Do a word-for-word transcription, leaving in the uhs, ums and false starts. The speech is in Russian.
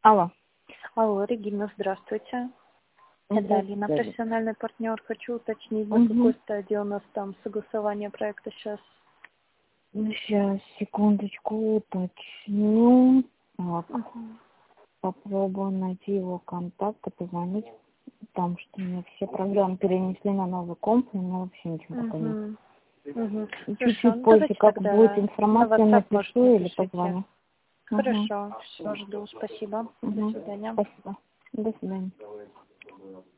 Алло. Алло, Регина, здравствуйте. Это Алина, Здравствуйте. профессиональный партнер. Хочу уточнить, на Угу. какой стадии у нас там согласование проекта сейчас? Сейчас, секундочку, уточню. Так, Угу. попробую найти его контакт и позвонить. Потому что у меня все программы перенесли на новый комп, и у меня вообще ничего пока нет. Угу. Угу. Чуть-чуть позже, как будет информация, на WhatsApp, может, напишу или напишите. позвоню. Хорошо, все, жду, спасибо. До Угу. свидания. Спасибо. До свидания.